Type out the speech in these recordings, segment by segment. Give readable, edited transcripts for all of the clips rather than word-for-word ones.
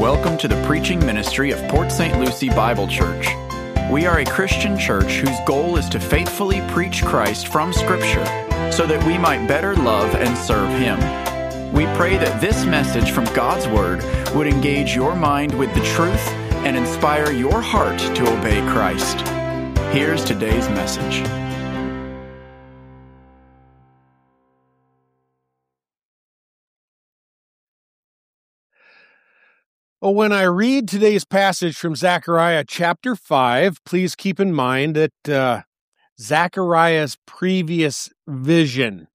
welcome to the preaching ministry of Port St. Lucie Bible Church. We are a Christian church whose goal is to faithfully preach Christ from Scripture so that we might better love and serve Him. We pray that this message from God's Word would engage your mind with the truth and inspire your heart to obey Christ. Here's today's message. Well, when I read today's passage from Zechariah chapter 5, please keep in mind that Zechariah's previous vision,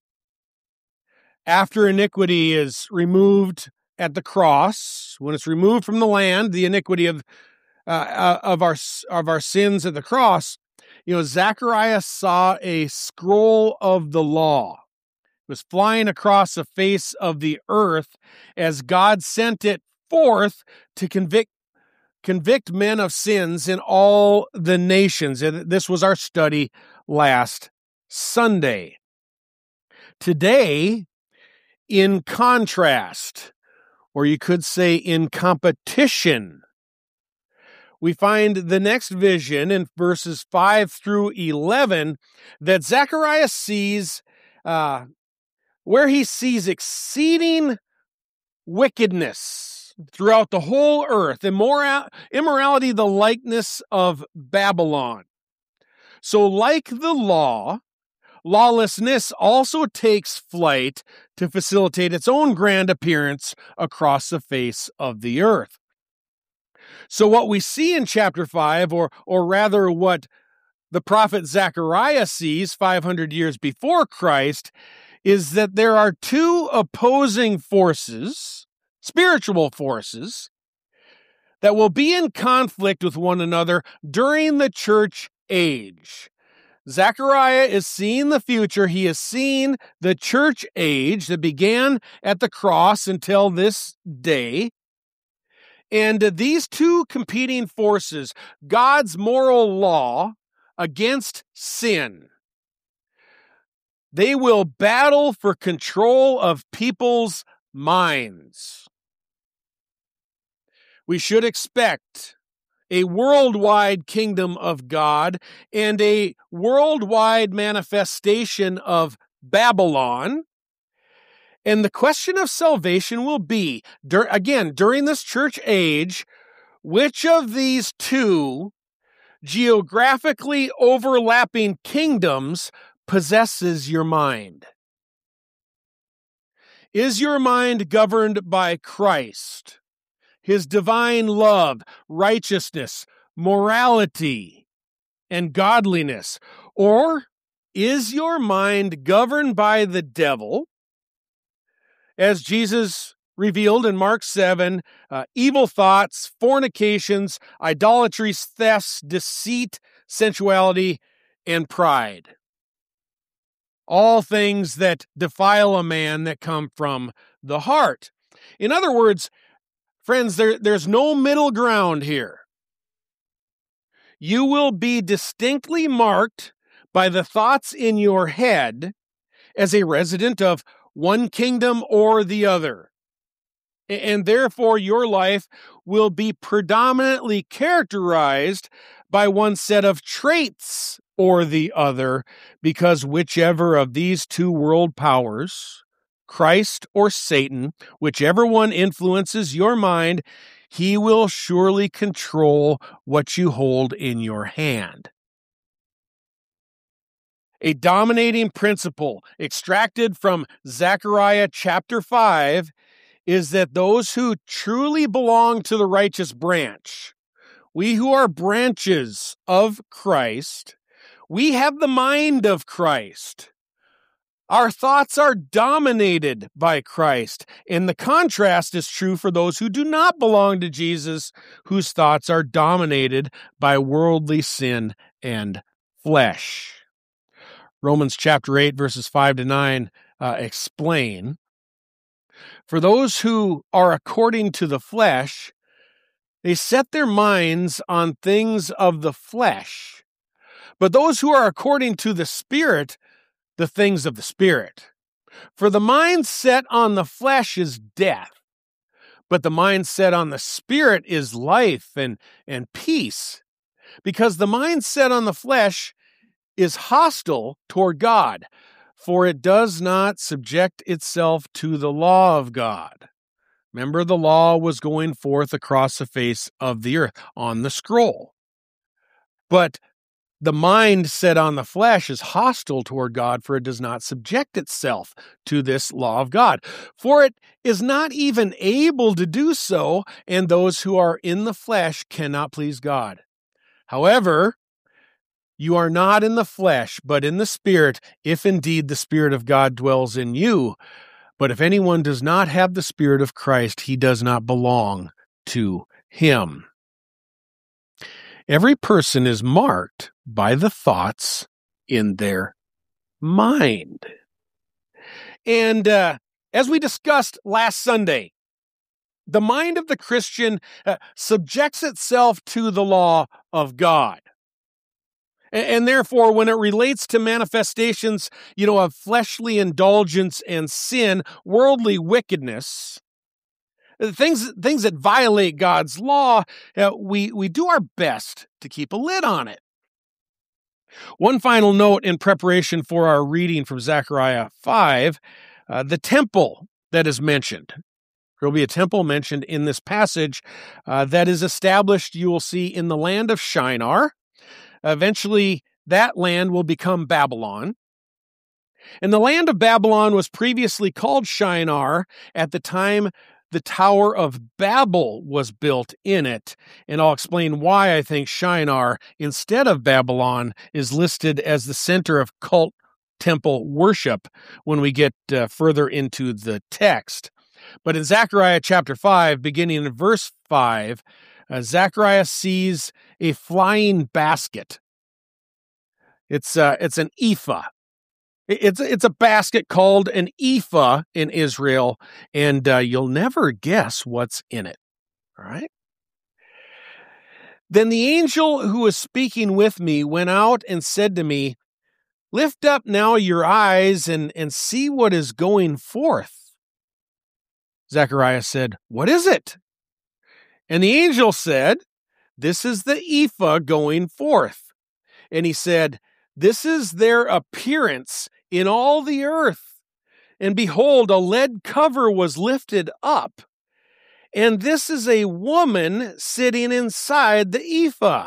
after iniquity is removed at the cross, when it's removed from the land, the iniquity of our sins at the cross, Zechariah saw a scroll of the law. It was flying across the face of the earth as God sent it forth to convict men of sins in all the nations. And this was our study last Sunday. Today, in contrast, or you could say in competition, we find the next vision in verses 5 through 11 that Zechariah sees where he sees exceeding wickedness throughout the whole earth, immorality, the likeness of Babylon. So like the law, lawlessness also takes flight to facilitate its own grand appearance across the face of the earth. So what we see in chapter 5, or rather what the prophet Zechariah sees 500 years before Christ, is that there are two opposing forces, spiritual forces, that will be in conflict with one another during the church age. Zechariah is seeing the future. He is seeing the church age that began at the cross until this day. And these two competing forces, God's moral law against sin, they will battle for control of people's minds. We should expect a worldwide kingdom of God and a worldwide manifestation of Babylon. And the question of salvation will be, during this church age, which of these two geographically overlapping kingdoms possesses your mind? Is your mind governed by Christ, His divine love, righteousness, morality, and godliness? Or is your mind governed by the devil, as Jesus revealed in Mark 7, evil thoughts, fornications, idolatries, thefts, deceit, sensuality, and pride? All things that defile a man that come from the heart. In other words, friends, there's no middle ground here. You will be distinctly marked by the thoughts in your head as a resident of one kingdom or the other. And therefore, your life will be predominantly characterized by one set of traits or the other, because whichever of these two world powers, Christ or Satan, whichever one influences your mind, he will surely control what you hold in your hand. A dominating principle extracted from Zechariah chapter 5 is that those who truly belong to the righteous branch, we who are branches of Christ, we have the mind of Christ. Our thoughts are dominated by Christ. And the contrast is true for those who do not belong to Jesus, whose thoughts are dominated by worldly sin and flesh. Romans chapter 8, verses 5 to 9 explain, for those who are according to the flesh, they set their minds on things of the flesh. But those who are according to the Spirit, the things of the Spirit. For the mind set on the flesh is death, But the mind set on the Spirit is life and peace, because the mind set on the flesh is hostile toward God, for it does not subject itself to the law of God. Remember, the law was going forth across the face of the earth on the scroll. But the mind set on the flesh is hostile toward God, for it does not subject itself to this law of God. For it is not even able to do so, and those who are in the flesh cannot please God. However, you are not in the flesh, but in the Spirit, if indeed the Spirit of God dwells in you. But if anyone does not have the Spirit of Christ, he does not belong to him. Every person is marked by the thoughts in their mind. And as we discussed last Sunday, the mind of the Christian subjects itself to the law of God. And therefore, when it relates to manifestations, of fleshly indulgence and sin, worldly wickedness, things that violate God's law, we do our best to keep a lid on it. One final note in preparation for our reading from Zechariah 5, the temple that is mentioned. There will be a temple mentioned in this passage that is established, you will see, in the land of Shinar. Eventually, that land will become Babylon. And the land of Babylon was previously called Shinar at the time the Tower of Babel was built in it. And I'll explain why I think Shinar, instead of Babylon, is listed as the center of cult temple worship when we get further into the text. But in Zechariah chapter 5, beginning in verse 5, Zechariah sees a flying basket. It's an ephah. It's a basket called an ephah in Israel, and you'll never guess what's in it. All right? Then the angel who was speaking with me went out and said to me, "Lift up now your eyes and see what is going forth." Zechariah said, "What is it?" And the angel said, "This is the ephah going forth." And he said, "This is their appearance in all the earth. And behold, a lead cover was lifted up, and this is a woman sitting inside the ephah."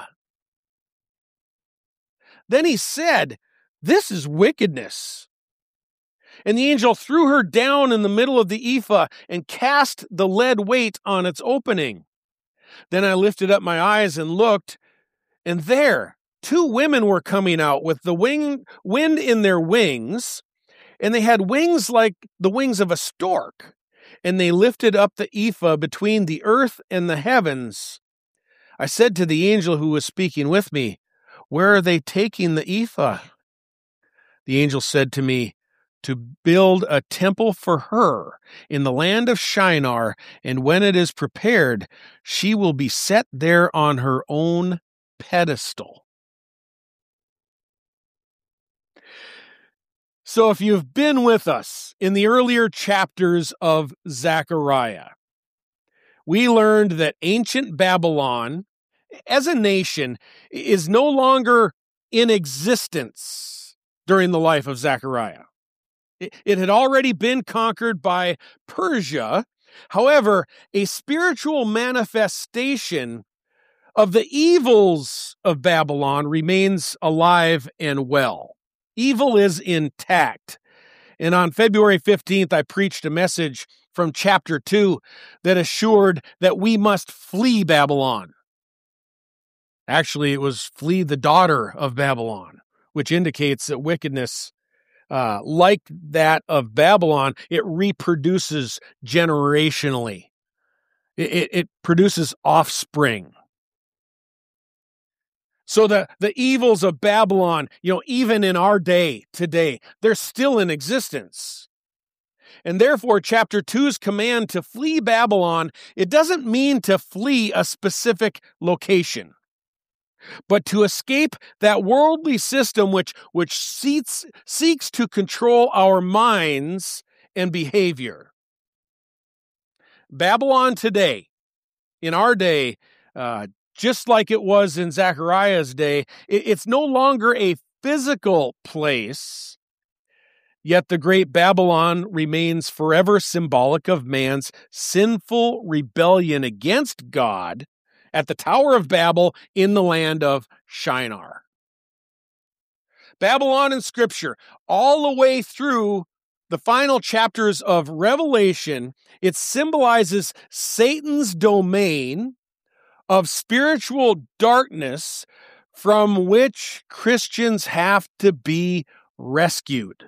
Then he said, "This is wickedness." And the angel threw her down in the middle of the ephah and cast the lead weight on its opening. Then I lifted up my eyes and looked, and there 2 women were coming out with the wind in their wings, and they had wings like the wings of a stork, and they lifted up the ephah between the earth and the heavens. I said to the angel who was speaking with me, "Where are they taking the ephah?" The angel said to me, "To build a temple for her in the land of Shinar, and when it is prepared, she will be set there on her own pedestal." So if you've been with us in the earlier chapters of Zechariah, we learned that ancient Babylon, as a nation, is no longer in existence during the life of Zechariah. It had already been conquered by Persia. However, a spiritual manifestation of the evils of Babylon remains alive and well. Evil is intact. And on February 15th, I preached a message from chapter 2 that assured that we must flee Babylon. Actually, it was flee the daughter of Babylon, which indicates that wickedness, like that of Babylon, it reproduces generationally. It produces offspring. So the evils of Babylon, even in our day today, they're still in existence. And therefore, chapter 2's command to flee Babylon, it doesn't mean to flee a specific location, but to escape that worldly system which seeks to control our minds and behavior. Babylon today, in our day, just like it was in Zechariah's day, it's no longer a physical place, yet the great Babylon remains forever symbolic of man's sinful rebellion against God at the Tower of Babel in the land of Shinar. Babylon in Scripture, all the way through the final chapters of Revelation, it symbolizes Satan's domain of spiritual darkness from which Christians have to be rescued.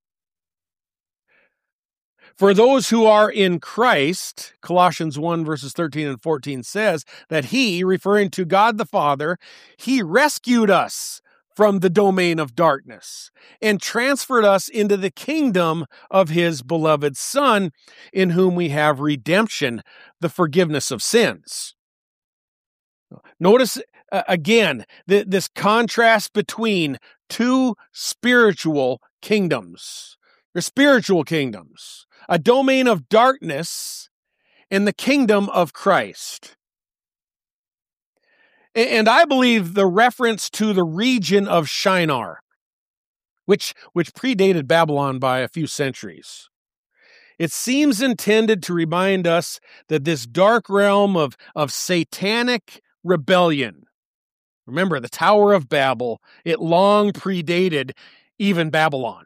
For those who are in Christ, Colossians 1 verses 13 and 14 says that he, referring to God the Father, he rescued us from the domain of darkness and transferred us into the kingdom of his beloved Son, in whom we have redemption, the forgiveness of sins. Notice again this contrast between two spiritual kingdoms. They're spiritual kingdoms, a domain of darkness and the kingdom of Christ. And I believe the reference to the region of Shinar, which predated Babylon by a few centuries, it seems intended to remind us that this dark realm of satanic rebellion, remember the Tower of Babel, it long predated even Babylon.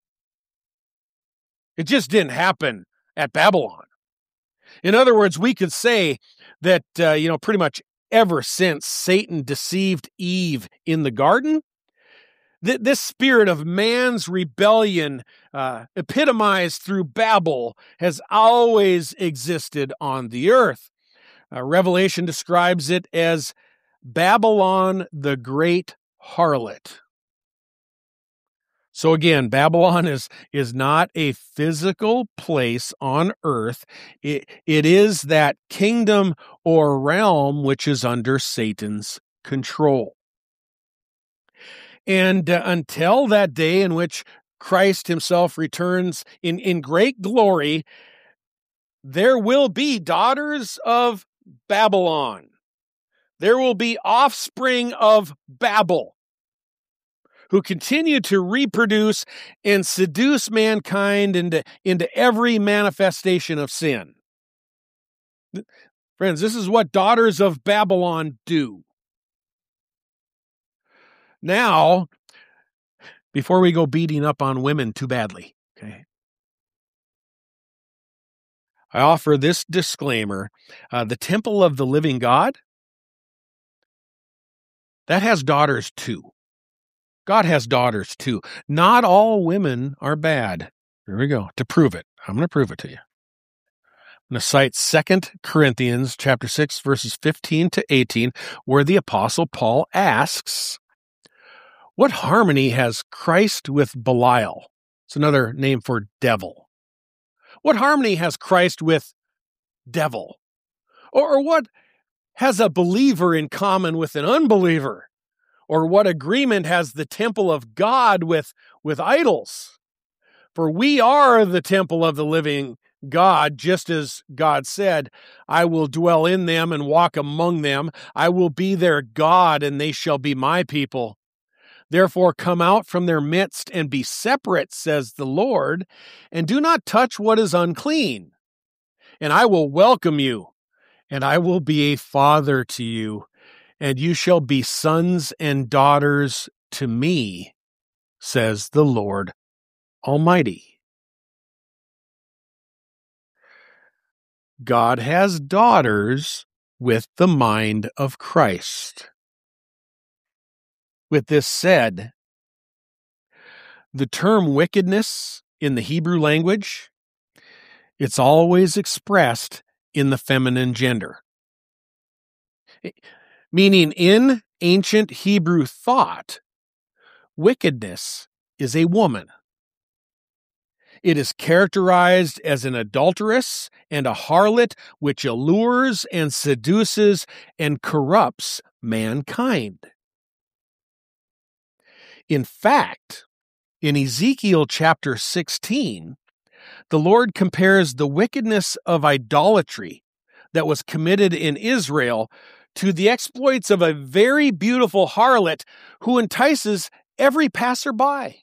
It just didn't happen at Babylon. In other words, we could say that, pretty much ever since Satan deceived Eve in the garden, this spirit of man's rebellion, epitomized through Babel, has always existed on the earth. Revelation describes it as Babylon the Great Harlot. So again, Babylon is not a physical place on earth. It is that kingdom or realm which is under Satan's control. And until that day in which Christ himself returns in great glory, there will be daughters of Babylon. There will be offspring of Babel who continue to reproduce and seduce mankind into every manifestation of sin. Friends, this is what daughters of Babylon do. Now, before we go beating up on women too badly, okay, I offer this disclaimer. The temple of the living God, that has daughters too. God has daughters too. Not all women are bad. Here we go. To prove it, I'm going to prove it to you. I'm going to cite 2 Corinthians chapter 6, verses 15 to 18, where the Apostle Paul asks, what harmony has Christ with Belial? It's another name for devil. What harmony has Christ with devil? Or what has a believer in common with an unbeliever? Or what agreement has the temple of God with idols? For we are the temple of the living God, just as God said, I will dwell in them and walk among them. I will be their God, and they shall be my people. Therefore come out from their midst and be separate, says the Lord, and do not touch what is unclean. And I will welcome you, and I will be a father to you, and you shall be sons and daughters to me, says the Lord Almighty. God has daughters with the mind of Christ. With this said, the term wickedness in the Hebrew language, it's always expressed in the feminine gender. Meaning in ancient Hebrew thought, wickedness is a woman. It is characterized as an adulteress and a harlot which allures and seduces and corrupts mankind. In fact, in Ezekiel chapter 16, the Lord compares the wickedness of idolatry that was committed in Israel to the exploits of a very beautiful harlot who entices every passerby.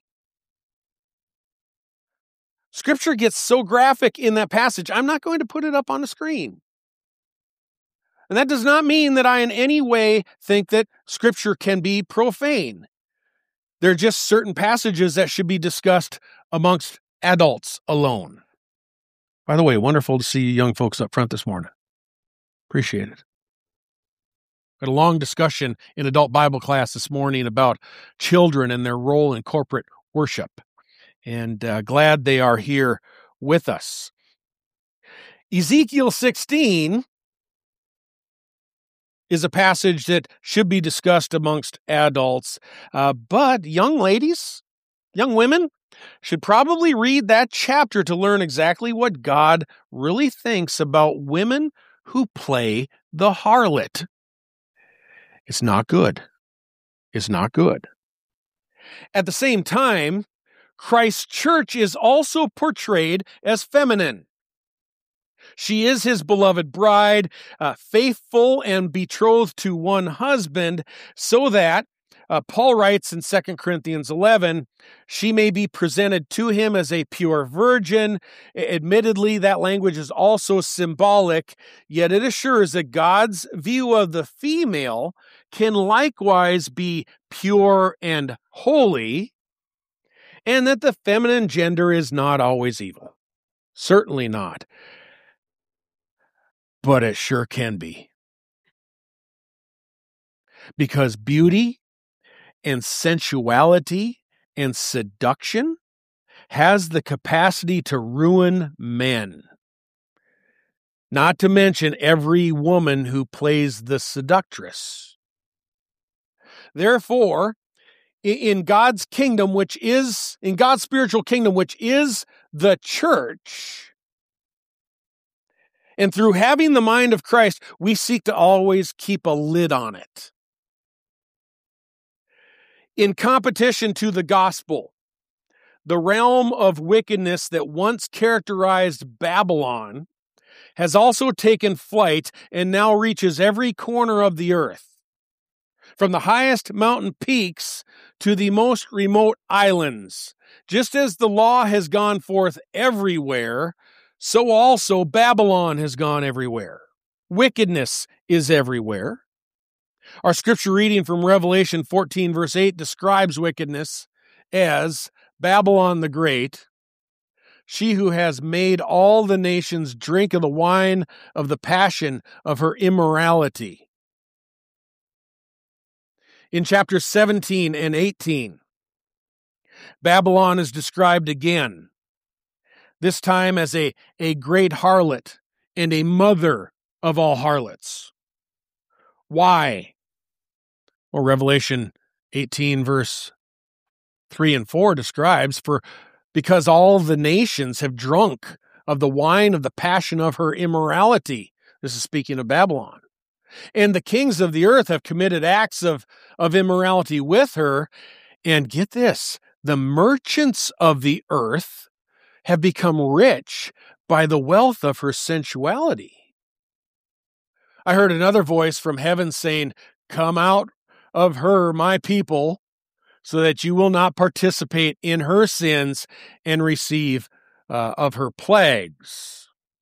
Scripture gets so graphic in that passage, I'm not going to put it up on the screen. And that does not mean that I in any way think that Scripture can be profane. There are just certain passages that should be discussed amongst adults alone. By the way, wonderful to see you young folks up front this morning. Appreciate it. Had a long discussion in adult Bible class this morning about children and their role in corporate worship. And glad they are here with us. Ezekiel 16 is a passage that should be discussed amongst adults, but young ladies, young women, should probably read that chapter to learn exactly what God really thinks about women who play the harlot. It's not good. It's not good. At the same time, Christ's church is also portrayed as feminine. She is his beloved bride, faithful and betrothed to one husband, so that, Paul writes in 2 Corinthians 11, she may be presented to him as a pure virgin. Admittedly, that language is also symbolic, yet it assures that God's view of the female can likewise be pure and holy, and that the feminine gender is not always evil. Certainly not. But it sure can be. Because beauty and sensuality and seduction has the capacity to ruin men. Not to mention every woman who plays the seductress. Therefore, in God's kingdom, in God's spiritual kingdom, which is the church, and through having the mind of Christ, we seek to always keep a lid on it. In competition to the gospel, the realm of wickedness that once characterized Babylon has also taken flight and now reaches every corner of the earth. From the highest mountain peaks to the most remote islands. Just as the law has gone forth everywhere, so also Babylon has gone everywhere. Wickedness is everywhere. Our scripture reading from Revelation 14, verse 8 describes wickedness as Babylon the Great, she who has made all the nations drink of the wine of the passion of her immorality. In chapters 17 and 18, Babylon is described again, this time as a great harlot and a mother of all harlots. Why? Well, Revelation 18, verse 3 and 4 describes, because all the nations have drunk of the wine of the passion of her immorality. This is speaking of Babylon. And the kings of the earth have committed acts of immorality with her. And get this, the merchants of the earth have become rich by the wealth of her sensuality. I heard another voice from heaven saying, "Come out of her, my people, so that you will not participate in her sins and receive of her plagues."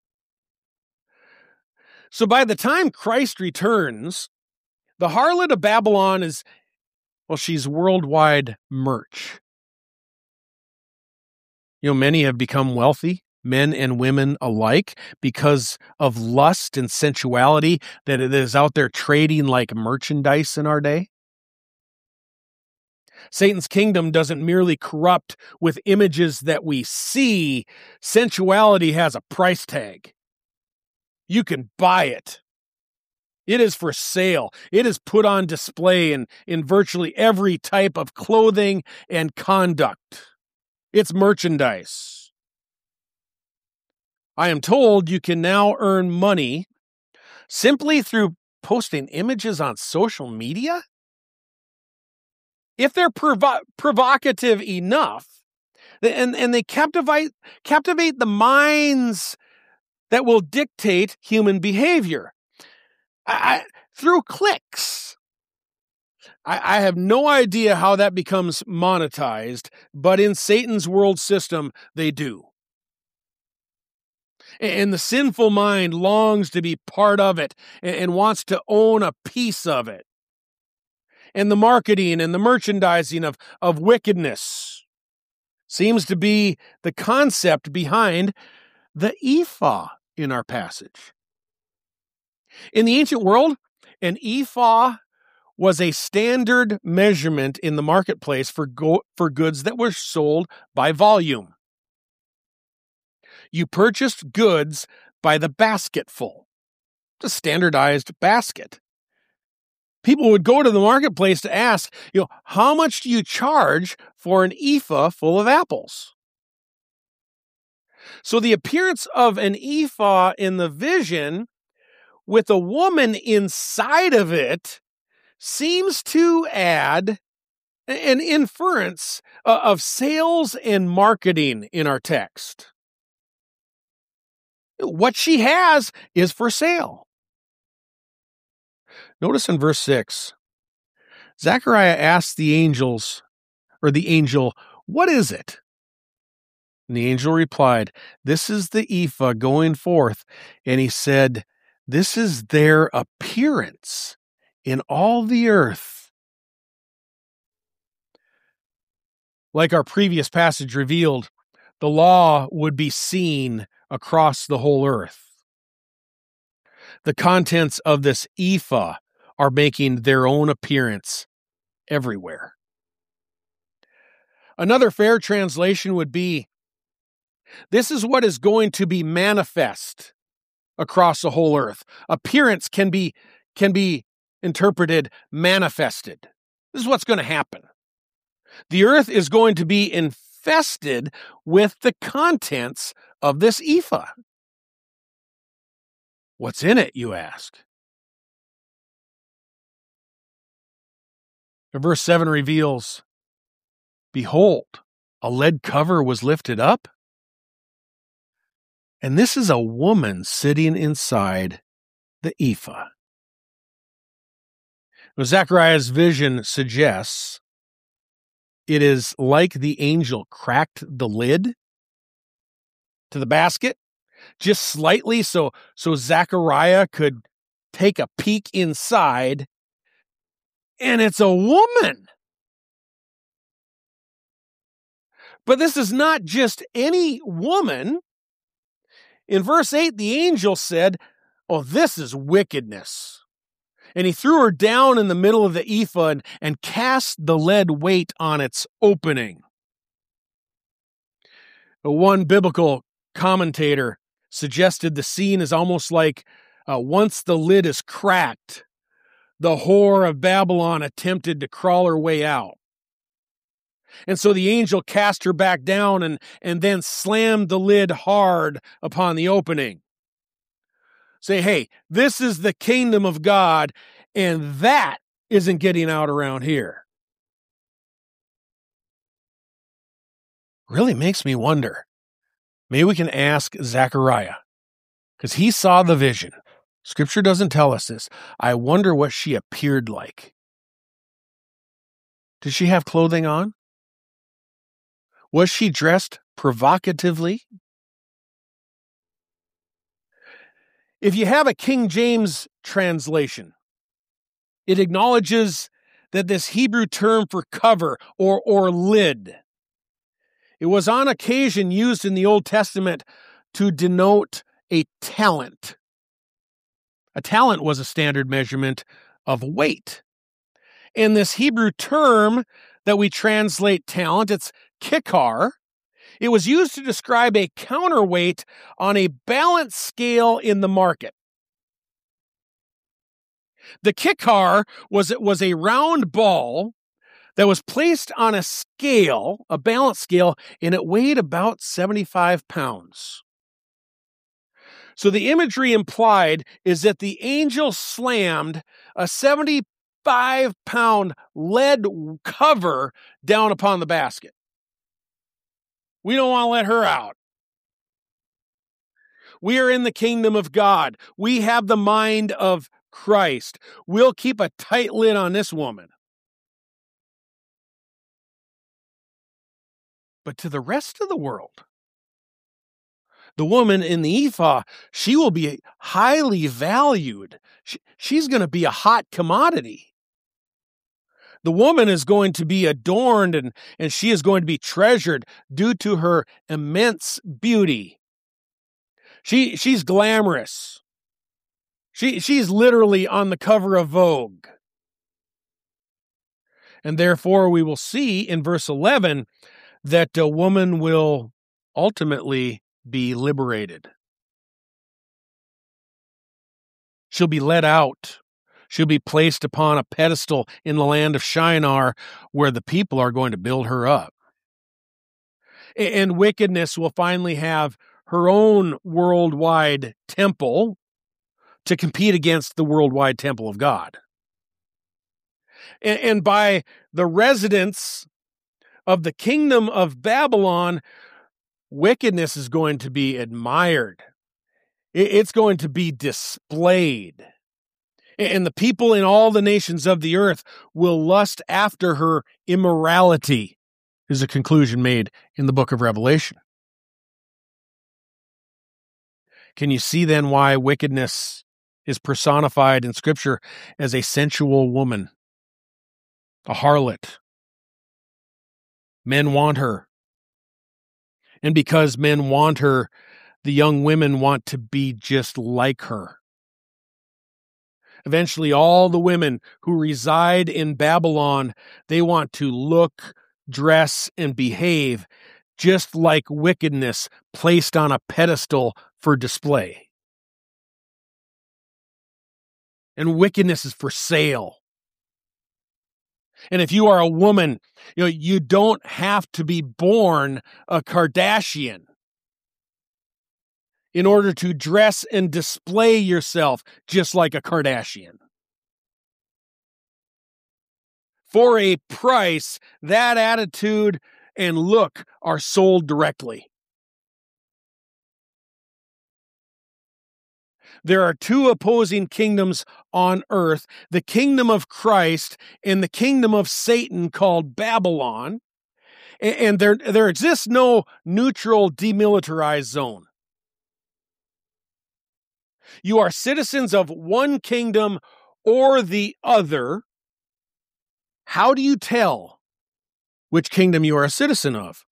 So by the time Christ returns, the harlot of Babylon she's worldwide merch. Many have become wealthy, men and women alike, because of lust and sensuality that it is out there trading like merchandise in our day. Satan's kingdom doesn't merely corrupt with images that we see. Sensuality has a price tag. You can buy it. It is for sale. It is put on display in virtually every type of clothing and conduct. It's merchandise. I am told you can now earn money simply through posting images on social media. If they're provocative enough, And they captivate the minds that will dictate human behavior through clicks. I have no idea how that becomes monetized, but in Satan's world system, they do. And the sinful mind longs to be part of it and wants to own a piece of it. And the marketing and the merchandising of wickedness seems to be the concept behind the ephah in our passage. In the ancient world, an ephah was a standard measurement in the marketplace for goods that were sold by volume. You purchased goods by the basketful, a standardized basket. People would go to the marketplace to ask, how much do you charge for an ephah full of apples? So the appearance of an ephah in the vision with a woman inside of it seems to add an inference of sales and marketing in our text. What she has is for sale. Notice in verse 6, Zechariah asks the angel, what is it? And the angel replied, this is the ephah going forth. And he said, this is their appearance in all the earth. Like our previous passage revealed, the law would be seen across the whole earth. The contents of this ephah are making their own appearance everywhere. Another fair translation would be, this is what is going to be manifest across the whole earth. Appearance can be interpreted manifested. This is what's going to happen. The earth is going to be infested with the contents of this ephah. What's in it, you ask? Verse 7 reveals, behold, a lead cover was lifted up, and this is a woman sitting inside the ephah. Now, Zechariah's vision suggests it is like the angel cracked the lid to the basket just slightly so Zechariah could take a peek inside, and it's a woman. But this is not just any woman. In verse 8, the angel said, oh, this is wickedness. And he threw her down in the middle of the ephah and cast the lead weight on its opening. One biblical commentator suggested the scene is almost like once the lid is cracked, the whore of Babylon attempted to crawl her way out. And so the angel cast her back down and then slammed the lid hard upon the opening. Say, hey, this is the kingdom of God, and that isn't getting out around here. Really makes me wonder. Maybe we can ask Zechariah, because he saw the vision. Scripture doesn't tell us this. I wonder what she appeared like. Did she have clothing on? Was she dressed provocatively? If you have a King James translation, it acknowledges that this Hebrew term for cover or lid, it was on occasion used in the Old Testament to denote a talent. A talent was a standard measurement of weight. And this Hebrew term that we translate talent, it's kikar. It was used to describe a counterweight on a balance scale in the market. The kikar was a round ball that was placed on a scale, a balance scale, and it weighed about 75 pounds. So the imagery implied is that the angel slammed a 75-pound lead cover down upon the basket. We don't want to let her out. We are in the kingdom of God. We have the mind of Christ. We'll keep a tight lid on this woman. But to the rest of the world, the woman in the ephah, she will be highly valued. She's going to be a hot commodity. The woman is going to be adorned and she is going to be treasured due to her immense beauty. She's glamorous. She's literally on the cover of Vogue. And therefore we will see in verse 11 that a woman will ultimately be liberated. She'll be let out. She'll be placed upon a pedestal in the land of Shinar where the people are going to build her up. And wickedness will finally have her own worldwide temple to compete against the worldwide temple of God. And by the residents of the kingdom of Babylon, wickedness is going to be admired. It's going to be displayed. And the people in all the nations of the earth will lust after her immorality, is a conclusion made in the book of Revelation. Can you see then why wickedness is personified in Scripture as a sensual woman, a harlot? Men want her. And because men want her, the young women want to be just like her. Eventually, all the women who reside in Babylon, they want to look, dress, and behave just like wickedness placed on a pedestal for display. And wickedness is for sale. And if you are a woman, you don't have to be born a Kardashian in order to dress and display yourself just like a Kardashian. For a price, that attitude and look are sold directly. There are two opposing kingdoms on earth, the kingdom of Christ and the kingdom of Satan called Babylon. And there exists no neutral demilitarized zone. You are citizens of one kingdom or the other. How do you tell which kingdom you are a citizen of?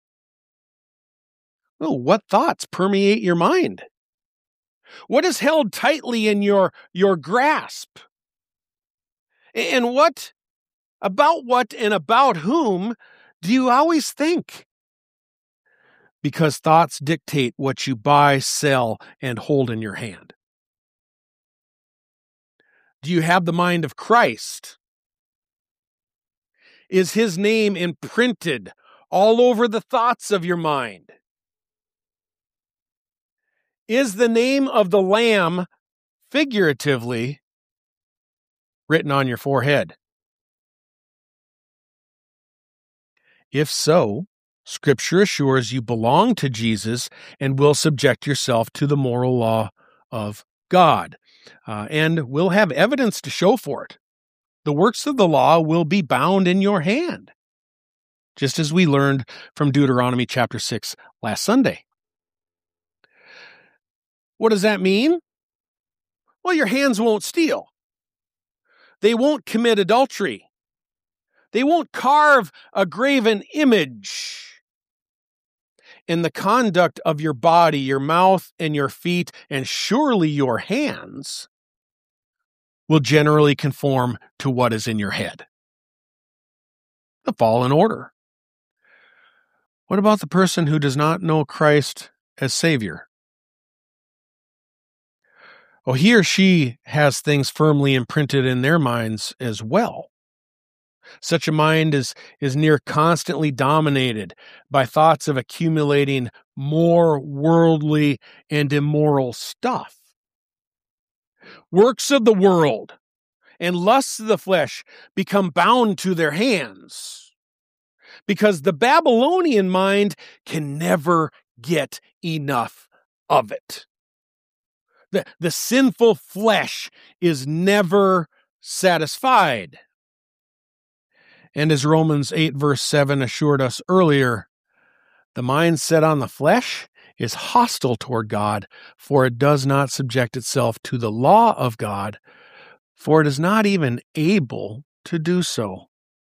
Oh, what thoughts permeate your mind? What is held tightly in your grasp? And what and about whom do you always think? Because thoughts dictate what you buy, sell, and hold in your hand. Do you have the mind of Christ? Is his name imprinted all over the thoughts of your mind? Is the name of the Lamb figuratively written on your forehead? If so, Scripture assures you belong to Jesus and will subject yourself to the moral law of God, and will have evidence to show for it. The works of the law will be bound in your hand, just as we learned from Deuteronomy chapter 6 last Sunday. What does that mean? Well, your hands won't steal. They won't commit adultery. They won't carve a graven image. And the conduct of your body, your mouth and your feet, and surely your hands, will generally conform to what is in your head. The fallen order. What about the person who does not know Christ as Savior? Well, he or she has things firmly imprinted in their minds as well. Such a mind is near constantly dominated by thoughts of accumulating more worldly and immoral stuff. Works of the world and lusts of the flesh become bound to their hands because the Babylonian mind can never get enough of it. The sinful flesh is never satisfied. And as Romans 8 verse 7 assured us earlier, the mind set on the flesh is hostile toward God, for it does not subject itself to the law of God, for it is not even able to do so.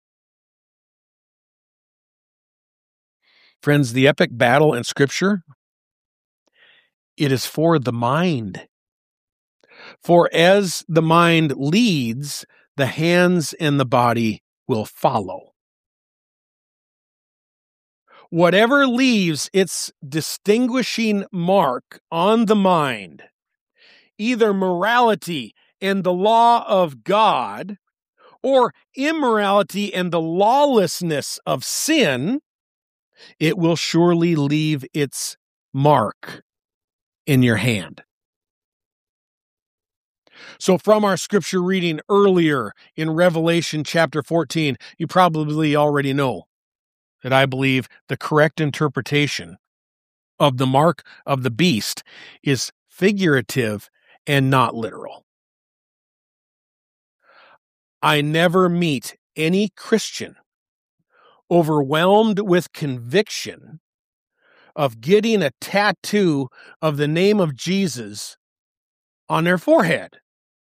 Friends, the epic battle in Scripture, it is for the mind. For as the mind leads, the hands and the body will follow. Whatever leaves its distinguishing mark on the mind, either morality and the law of God, or immorality and the lawlessness of sin, it will surely leave its mark in your hand. So from our scripture reading earlier in Revelation chapter 14, you probably already know that I believe the correct interpretation of the mark of the beast is figurative and not literal. I never meet any Christian overwhelmed with conviction of getting a tattoo of the name of Jesus on their forehead.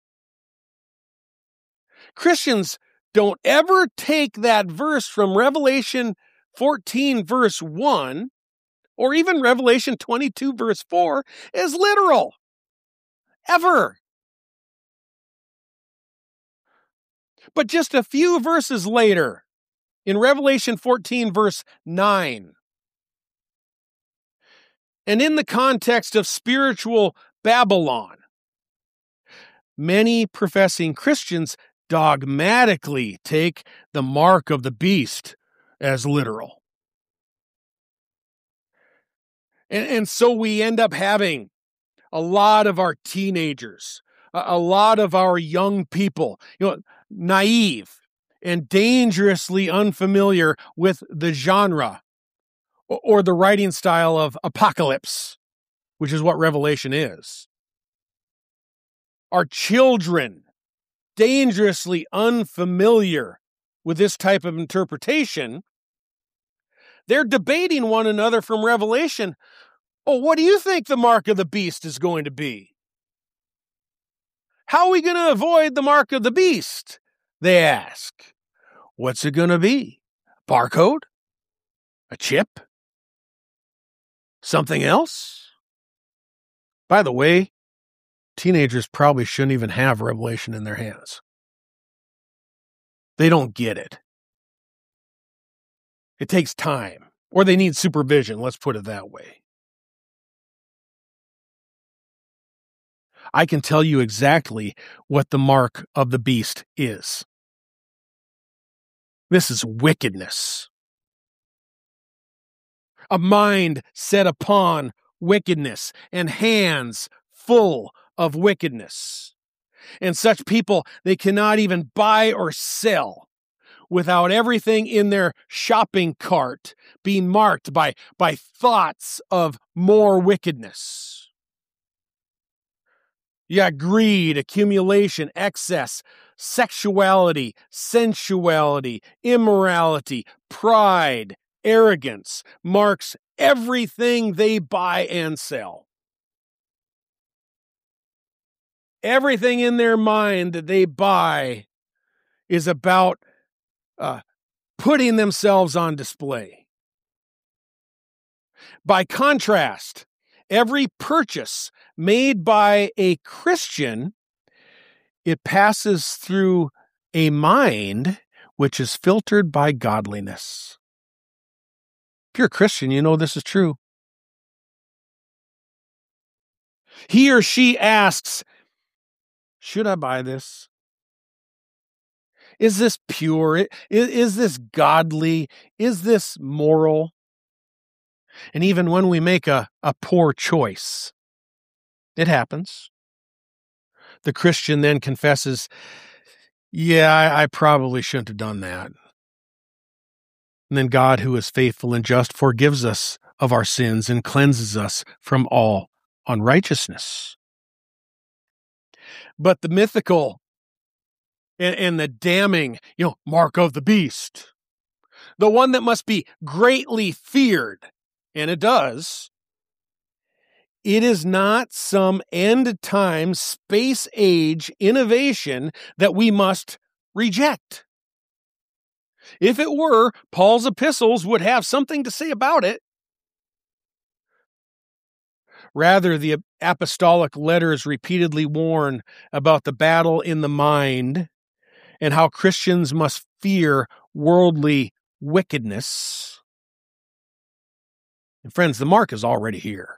Christians don't ever take that verse from Revelation 14 verse 1 or even Revelation 22 verse 4 as literal. Ever. But just a few verses later, in Revelation 14 verse 9, and in the context of spiritual Babylon, many professing Christians dogmatically take the mark of the beast as literal. And so we end up having a lot of our teenagers, a lot of our young people, naive and dangerously unfamiliar with the genre or the writing style of apocalypse, which is what Revelation is. Our children, dangerously unfamiliar with this type of interpretation, they're debating one another from Revelation. Oh, what do you think the mark of the beast is going to be? How are we going to avoid the mark of the beast? They ask. What's it going to be? Barcode? A chip? Something else? By the way, teenagers probably shouldn't even have Revelation in their hands. They don't get it. It takes time, or they need supervision, let's put it that way. I can tell you exactly what the mark of the beast is. This is wickedness. A mind set upon wickedness and hands full of wickedness. And such people, they cannot even buy or sell without everything in their shopping cart being marked by thoughts of more wickedness. You got greed, accumulation, excess, sexuality, sensuality, immorality, pride, arrogance marks everything they buy and sell. Everything in their mind that they buy is about putting themselves on display. By contrast, every purchase made by a Christian, it passes through a mind which is filtered by godliness. If you're a Christian, you know this is true. He or she asks, should I buy this? Is this pure? Is this godly? Is this moral? And even when we make a poor choice, it happens. The Christian then confesses, yeah, I probably shouldn't have done that. And then God, who is faithful and just, forgives us of our sins and cleanses us from all unrighteousness. But the mythical and the damning, mark of the beast, the one that must be greatly feared, and it does, it is not some end-time space-age innovation that we must reject. If it were, Paul's epistles would have something to say about it. Rather, the apostolic letters repeatedly warn about the battle in the mind and how Christians must fear worldly wickedness. And friends, the mark is already here.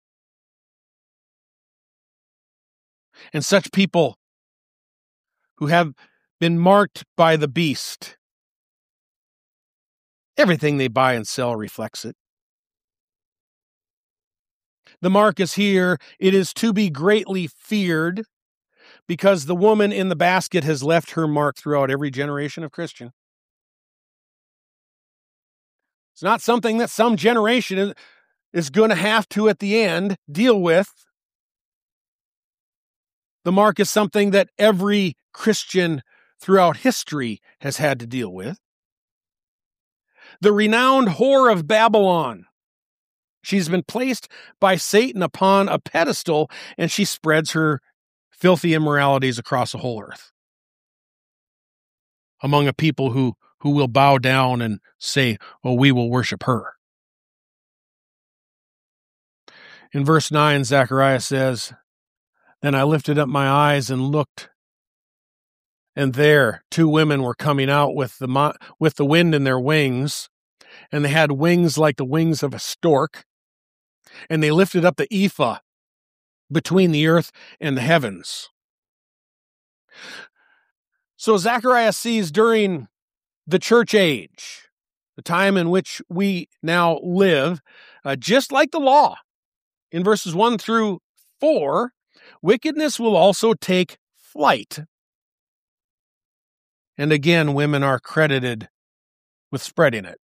And such people who have been marked by the beast, everything they buy and sell reflects it. The mark is here. It is to be greatly feared because the woman in the basket has left her mark throughout every generation of Christian. It's not something that some generation is going to have to, at the end, deal with. The mark is something that every Christian throughout history has had to deal with. The renowned whore of Babylon. She's been placed by Satan upon a pedestal, and she spreads her filthy immoralities across the whole earth among a people who will bow down and say, "Oh, we will worship her." In verse 9, Zechariah says, "Then I lifted up my eyes and looked, and there 2 women were coming out with the wind in their wings, and they had wings like the wings of a stork, and they lifted up the ephah between the earth and the heavens." So Zechariah sees during the church age, the time in which we now live, just like the law, in verses 1 through 4, wickedness will also take flight. And again, women are credited with spreading it.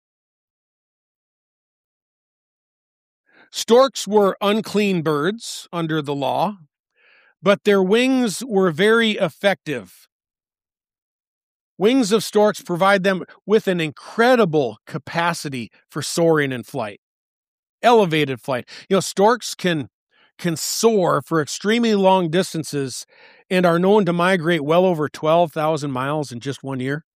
Storks were unclean birds under the law, but their wings were very effective. Wings of storks provide them with an incredible capacity for soaring and flight, elevated flight. Storks can soar for extremely long distances and are known to migrate well over 12,000 miles in just 1 year.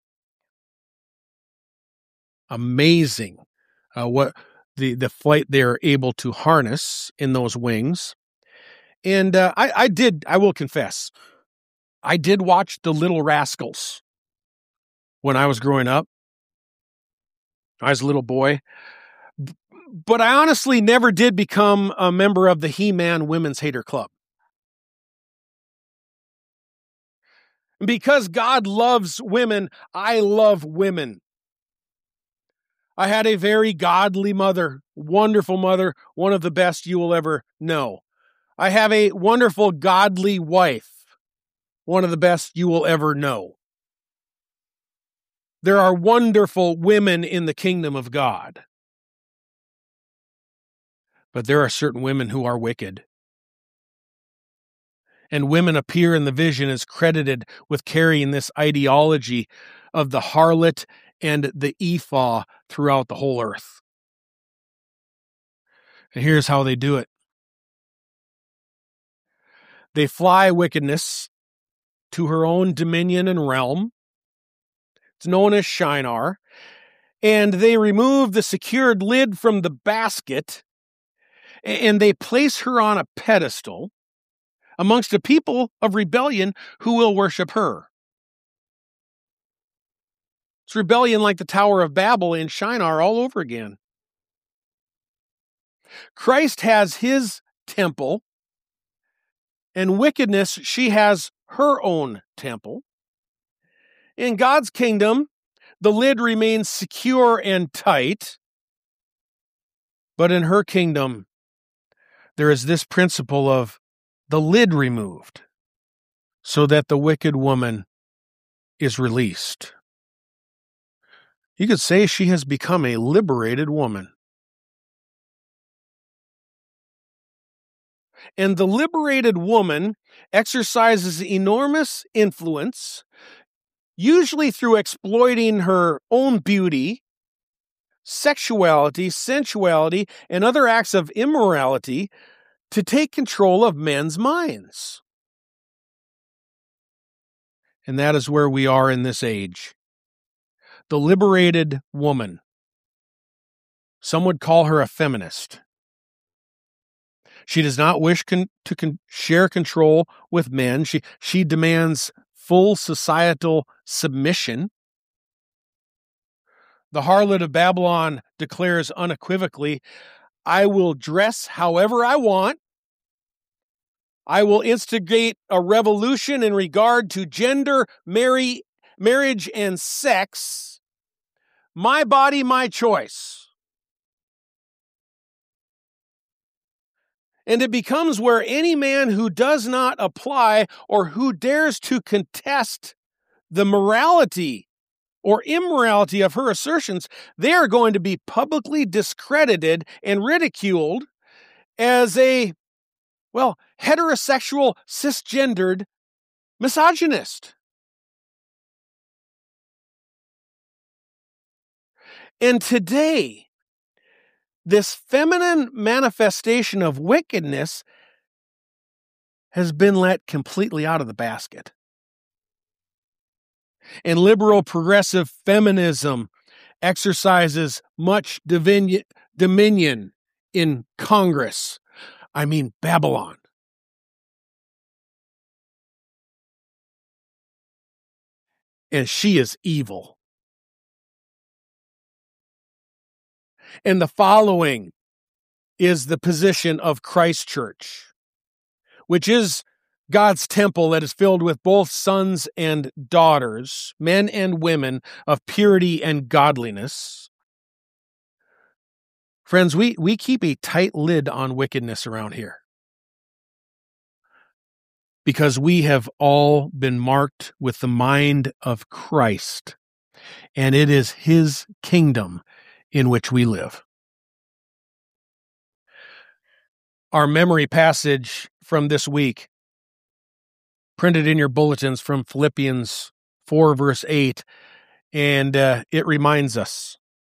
Amazing what the flight they're able to harness in those wings. And I will confess, I did watch The Little Rascals when I was growing up. I was a little boy. But I honestly never did become a member of the He-Man Women's Hater Club. Because God loves women, I love women. I had a very godly mother, wonderful mother, one of the best you will ever know. I have a wonderful godly wife, one of the best you will ever know. There are wonderful women in the kingdom of God. But there are certain women who are wicked. And women appear in the vision as credited with carrying this ideology of the harlot and the ephah throughout the whole earth. And here's how they do it. They fly wickedness to her own dominion and realm. It's known as Shinar. And they remove the secured lid from the basket, and they place her on a pedestal amongst a people of rebellion who will worship her. It's rebellion like the Tower of Babel in Shinar all over again. Christ has his temple, and wickedness, she has her own temple. In God's kingdom, the lid remains secure and tight, but in her kingdom, there is this principle of the lid removed so that the wicked woman is released. You could say she has become a liberated woman. And the liberated woman exercises enormous influence, usually through exploiting her own beauty, sexuality, sensuality, and other acts of immorality to take control of men's minds. And that is where we are in this age. The liberated woman. Some would call her a feminist. She does not wish to share control with men. She demands full societal submission. The harlot of Babylon declares unequivocally, I will dress however I want. I will instigate a revolution in regard to gender, marriage, and sex. My body, my choice. And it becomes where any man who does not apply or who dares to contest the morality or immorality of her assertions, they are going to be publicly discredited and ridiculed as a, heterosexual, cisgendered misogynist. And today, this feminine manifestation of wickedness has been let completely out of the basket. And liberal progressive feminism exercises much dominion in Congress. Babylon. And she is evil. And the following is the position of Christ Church, which is God's temple that is filled with both sons and daughters, men and women of purity and godliness. Friends, we keep a tight lid on wickedness around here because we have all been marked with the mind of Christ, and it is His kingdom in which we live. Our memory passage from this week, printed in your bulletins from Philippians 4, verse 8, and it reminds us,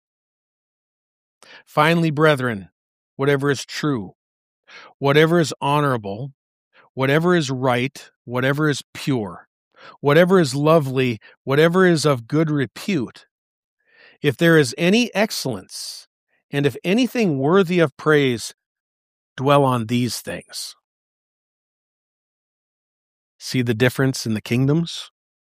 finally, brethren, whatever is true, whatever is honorable, whatever is right, whatever is pure, whatever is lovely, whatever is of good repute, if there is any excellence, and if anything worthy of praise, dwell on these things. See the difference in the kingdoms?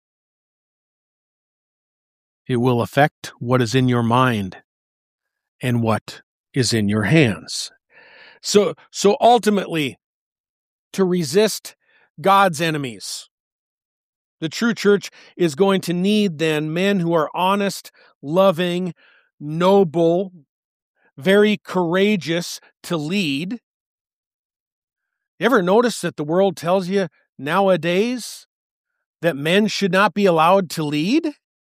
It will affect what is in your mind and what is in your hands. So ultimately, to resist God's enemies, the true church is going to need then men who are honest, loving, noble, very courageous to lead. You ever notice that the world tells you nowadays that men should not be allowed to lead?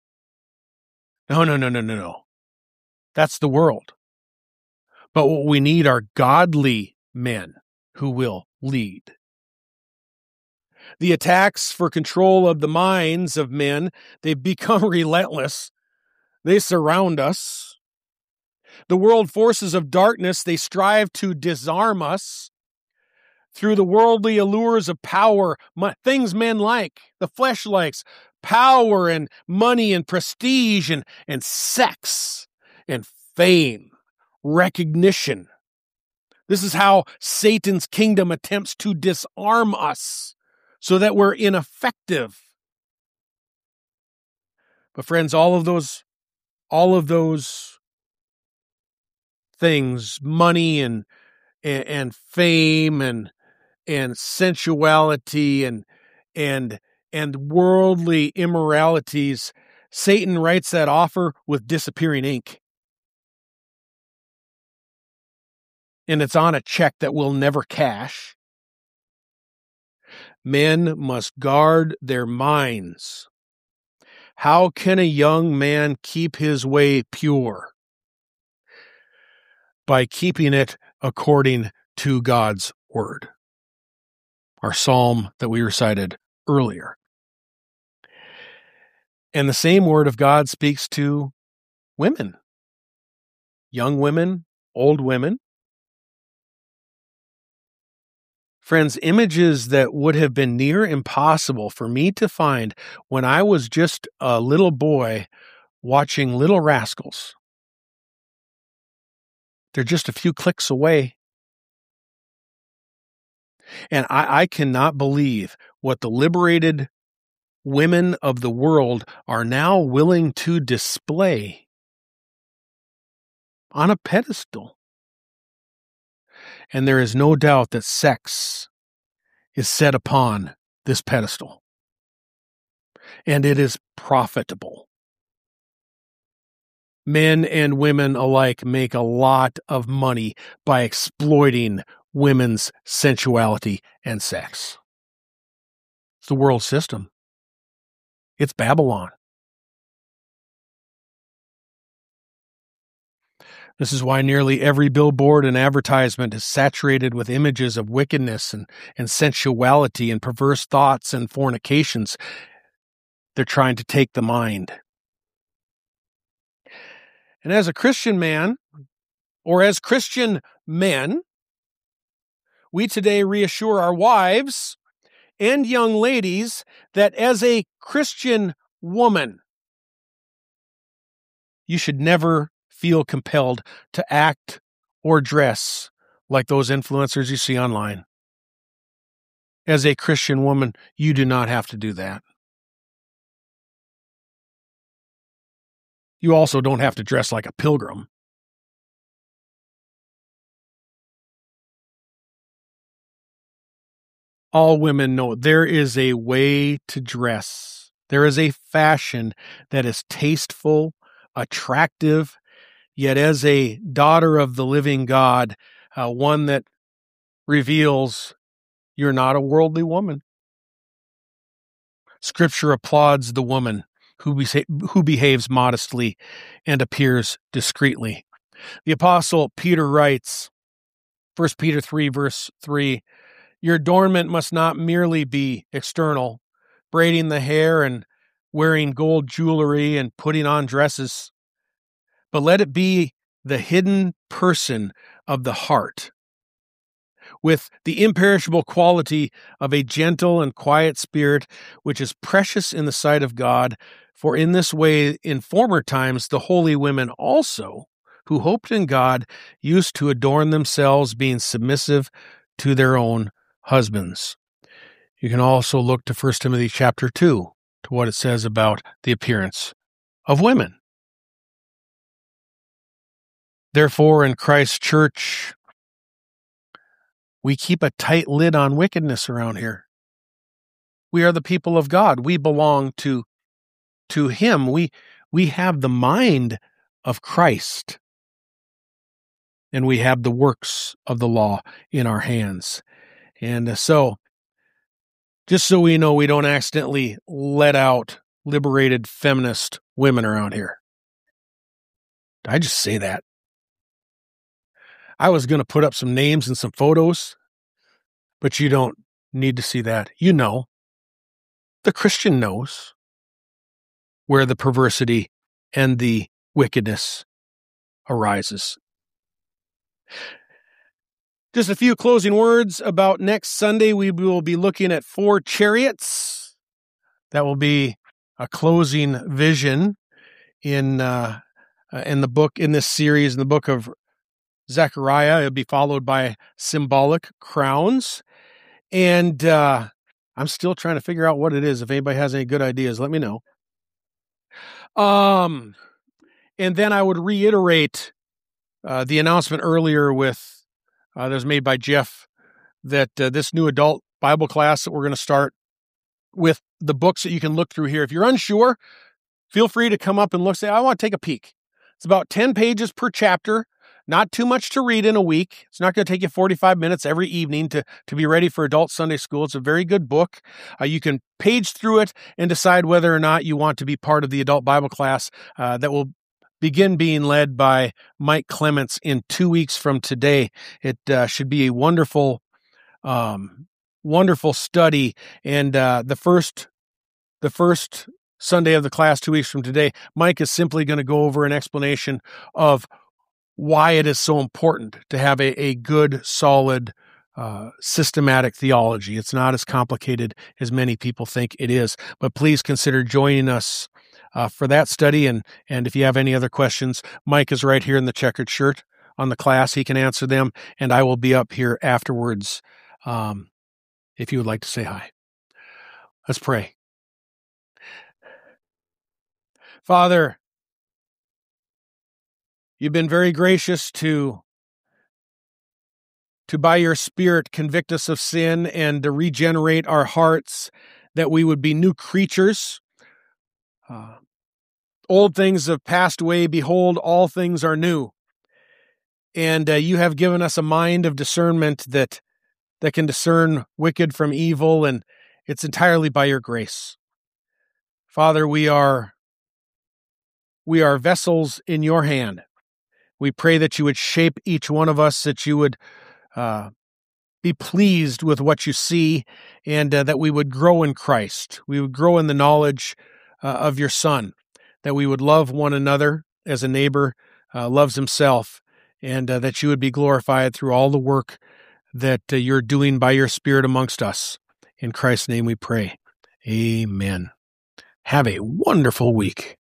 No. That's the world. But what we need are godly men who will lead. The attacks for control of the minds of men, they've become relentless. They surround us. The world forces of darkness, they strive to disarm us through the worldly allures of power, things men like, the flesh likes, power and money and prestige and sex and fame, recognition. This is how Satan's kingdom attempts to disarm us so that we're ineffective. But friends, all of those things, money and fame and sensuality and worldly immoralities, Satan writes that offer with disappearing ink. And it's on a check that we'll never cash. Men must guard their minds. How can a young man keep his way pure? By keeping it according to God's word. Our psalm that we recited earlier. And the same word of God speaks to women. Young women, old women. Friends, images that would have been near impossible for me to find when I was just a little boy watching Little Rascals. They're just a few clicks away. And I cannot believe what the liberated women of the world are now willing to display on a pedestal. And there is no doubt that sex is set upon this pedestal. And it is profitable. Men and women alike make a lot of money by exploiting women's sensuality and sex. It's the world system. It's Babylon. This is why nearly every billboard and advertisement is saturated with images of wickedness and sensuality and perverse thoughts and fornications. They're trying to take the mind. And as a Christian man, or as Christian men, we today reassure our wives and young ladies that as a Christian woman, you should never feel compelled to act or dress like those influencers you see online. As a Christian woman, you do not have to do that. You also don't have to dress like a pilgrim. All women know there is a way to dress. There is a fashion that is tasteful, attractive, yet as a daughter of the living God, one that reveals you're not a worldly woman. Scripture applauds the woman who behaves modestly and appears discreetly. The Apostle Peter writes, 1 Peter 3, verse 3, your adornment must not merely be external, braiding the hair and wearing gold jewelry and putting on dresses, but let it be the hidden person of the heart, with the imperishable quality of a gentle and quiet spirit, which is precious in the sight of God. For in this way, in former times, the holy women also, who hoped in God, used to adorn themselves, being submissive to their own husbands. You can also look to 1 Timothy chapter 2, to what it says about the appearance of women. Therefore, in Christ's church, we keep a tight lid on wickedness around here. We are the people of God. We belong to Him. We have the mind of Christ. And we have the works of the law in our hands. And so, just so we know, we don't accidentally let out liberated feminist women around here. Did I just say that? I was going to put up some names and some photos, but you don't need to see that. You know. The Christian knows where the perversity and the wickedness arises. Just a few closing words about next Sunday. We will be looking at 4 chariots. That will be a closing vision in the book, in this series, in the book of Zechariah. It'll be followed by symbolic crowns. And I'm still trying to figure out what it is. If anybody has any good ideas, let me know. And then I would reiterate the announcement earlier that was made by Jeff, that this new adult Bible class that we're going to start with the books that you can look through here. If you're unsure, feel free to come up and look. Say, I want to take a peek. It's about 10 pages per chapter, Not too much to read in a week. It's not going to take you 45 minutes every evening to be ready for adult Sunday school. It's a very good book. You can page through it and decide whether or not you want to be part of the adult Bible class that will begin being led by Mike Clements in 2 weeks from today. It should be a wonderful study. And the first Sunday of the class 2 weeks from today, Mike is simply going to go over an explanation of why it is so important to have a good, solid, systematic theology. It's not as complicated as many people think it is. But please consider joining us for that study. And if you have any other questions, Mike is right here in the checkered shirt on the class. He can answer them, and I will be up here afterwards if you would like to say hi. Let's pray. Father, you've been very gracious to by your Spirit convict us of sin and to regenerate our hearts, that we would be new creatures. Old things have passed away. Behold, all things are new. And you have given us a mind of discernment that can discern wicked from evil, and it's entirely by your grace. Father, we are vessels in your hand. We pray that you would shape each one of us, that you would be pleased with what you see, and that we would grow in Christ. We would grow in the knowledge of your Son, that we would love one another as a neighbor loves himself, and that you would be glorified through all the work that you're doing by your Spirit amongst us. In Christ's name we pray. Amen. Have a wonderful week.